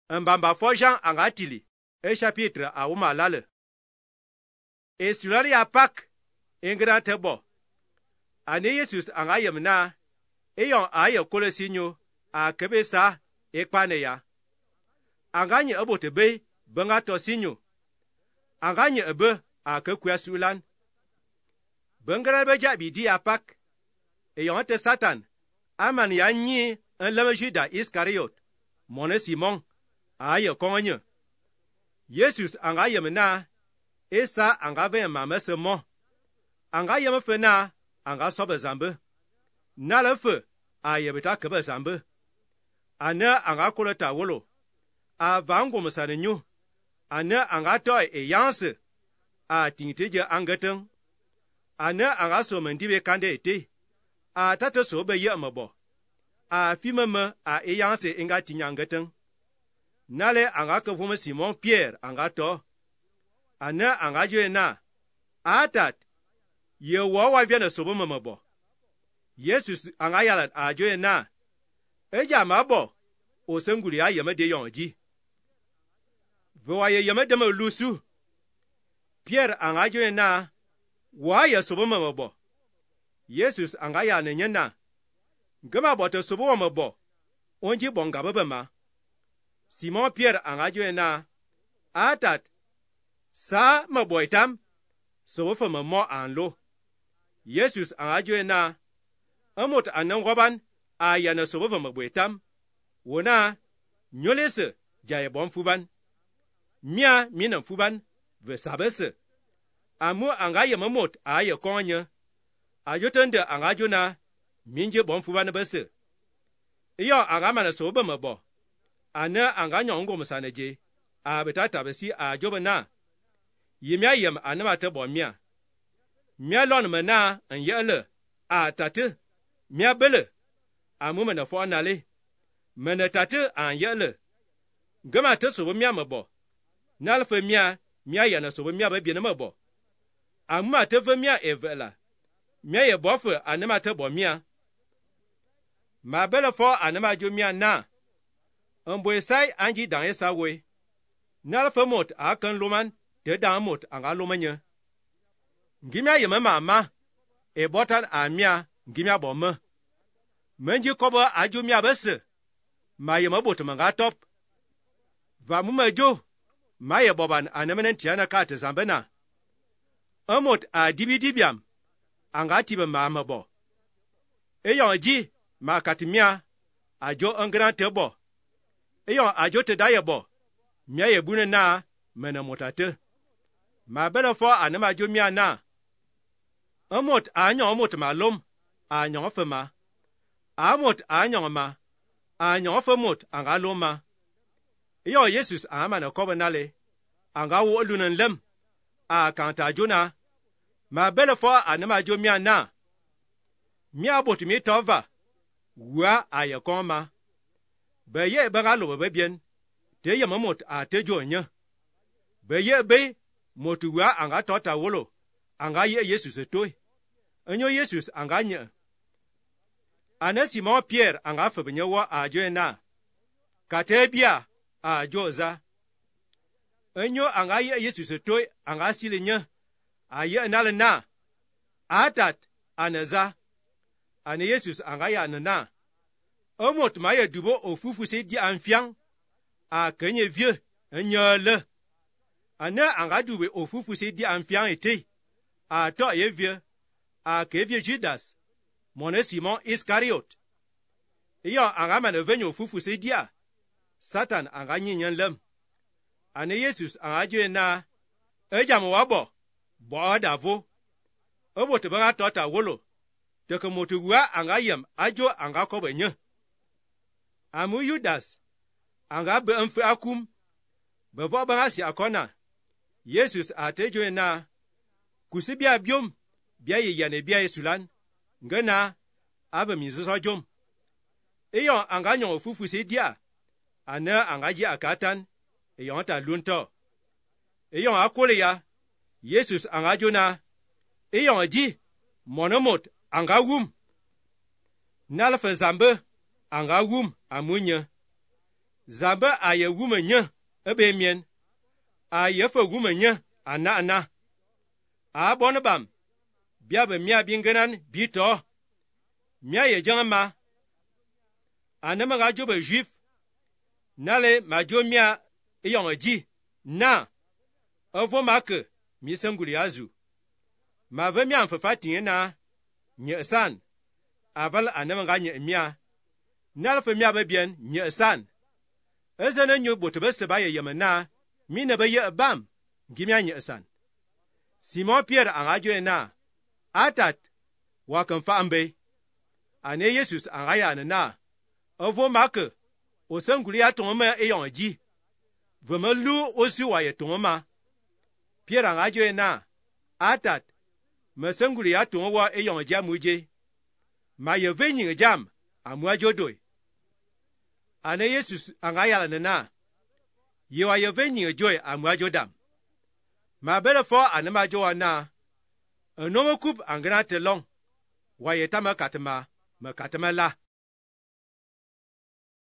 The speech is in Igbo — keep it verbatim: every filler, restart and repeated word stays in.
Mbamba fo Jean anga tili e chapitre a wuma lale. E sulari ya pak ingra tebo. Ane Yesus anga yemna e yon a ye kolosinyo a kebe sa e kpane ya. Anga nye ebo tebe benga to sinyo. Anga nye ebe a ke kuya sulan. Bengra beja bidi ya pak. E yon te Satan. Aman ya nyi en leme Juda Iskariot. Mone Simon. Aye konye. Yesus anga yemna esa anga ve mame se mo. Anga yeme fe na anga sobe zambe. Na le fe aye beta kebe zambe. Ana anga koleta wolo. A vango msane nyu. Ana anga toy e yanse. A tingiteje angeteng. Ana anga so mendibe kande ete. A tata so be ye mabo. A fimeme a e yanse inga tinyangeteng. Nale anga kevume Simon Pierre anga to. Ana anga joe na. Atat. Ye wawa viene sobo mamabo. Yesus anga yalat a joe na. Eja mabo. O senguri a yeme de yonji. Vwa ye yeme de me lusu. Pierre anga joe na. Wa ye sobo mamabo. Yesus anga ya nenye na. Gama bote sobo mamabo. Onji bonga bebe ma. Simon Pierre anga joe na. Atat. Sa ma boitam. So fa ma mo an lo. Yesus anga joe na. Amot anan roban. A yana so fa ma boitam. Wona. Nyolese. Jaye bon fuban. Mia minan fuban. Ve sabese. Amu anga ye mamot a ye konye. A yotende anga joe na. Minje bon fuban bese. Iyo anga mana so ba ma bo. Ana anga nyongo msaneje. A betata besi a jobe na. Yemya yem anama te bo mia. Mia lon me na an yele. A tate. Mia bele. Amu me na fo anale. Me na tate an yele. Gama te sobo mia me bo. Nalfe mia. Mia yana sobo mia be biene me bo. Amu te ve mia evela. Mia ye bofe anama te bo mia. Ma bele fo anama jo mia na. Mboe sai anji dan esa we. Nalfe mot a kan loman te dan mot anga lomanye. Ngimya yeme mama. E botan a mia ngimya bome. Menji kobo ajo mia bese. Ma yeme bot manga top. Va mume jo. Ma ye boban anemenen tiana kate zambena. Amot a dibi dibiam. Anga tibe mama bo. E yon ji ma katimia. Ajo angran te bo. Eyon ajote daye bo. Mia ye bune na. Mene motate. Ma bele fo anema jo mia na. Amot anyon amot ma lom. Anyon fe ma. Amot anyon ma. Anyon fe mot anga lom ma. Eyon Yesus ama na kobe nale. Anga wo lunen lem. A kanta jo na. Ma bele fo anema jo mia na. Mia bot mi tova. Wa aye kon ma. Be ye be ga lo be bien. Te ye mamot a te jo nya. Be ye be motuwa anga tota wolo. Anga ye Yesus toy. Enyo Yesus anga nya. Ana Simon Pierre anga fe benye wo a jo na. Kate bia a jo za. Enyo anga ye Yesus toy anga sile nya. A ye nale na. Atat anaza. Ana Yesus anga ya na. Amot ma ye dubo ofufu se di anfiang. A kenye vie. Nyole. Ana anga dube ofufu se di anfiang ete. A to ye vie. A ke vie Judas. Mone Simon Iskariot. Iyo anga mane venyo ofufu se dia. Satan anga nyinyan lem. Ana Yesus anga joe na. Eja mo wabo. Bo davo. Obo te banga tota wolo. Teke motuwa anga yem ajo anga kobe nye. Amu Judas. Anga be mfe akum. Bevo banga si akona. Yesus ate joe na. Kusi bia biom. Bia ye yane bia ye sulan. Ngena. Ave mizuso jom. Eyon anga nyon ofufu se dia. Ana anga ji akatan. Eyon ta lunto. Eyon akole ya. Yesus anga jona. Eyon ji. Monomot anga wum. Nalfe zambe. Anga wum amunye. Zambe a ye wume nye ebe mien. A ye fe wume nye ana ana. A bon bam. Bia be mia bingenan bi to. Mia ye jama. Anema ga jobe juif. Nale ma jo mia eyong ji. Na. Ovo make mi senguli azu. Ma ve mia mfefa tinye na. Nye san. Aval anema ga nye mia. Nal fe mia be bien nye san. Ezene nyo botebe seba ye yemena. Mi ne be ye bam. Gimia nye san. Simon Pierre an ajo na. Atat. Wakan fa ambe. Ane Jesus an aya na. Ovo make. O senguli a tongoma eyong ji. Veme lu osu wa ye tongoma. Pierre an ajo na. Atat. Me senguli a tongwa eyong ja muje. Ma ye ve nying jam. Amwa jodoi. Ane Jesus an aya na. Ye wa ye ve nying joy amwa jodam. Ma bele fo anema jo na. Enomo kup angana te long. Wa ye tama katema. Me katema la.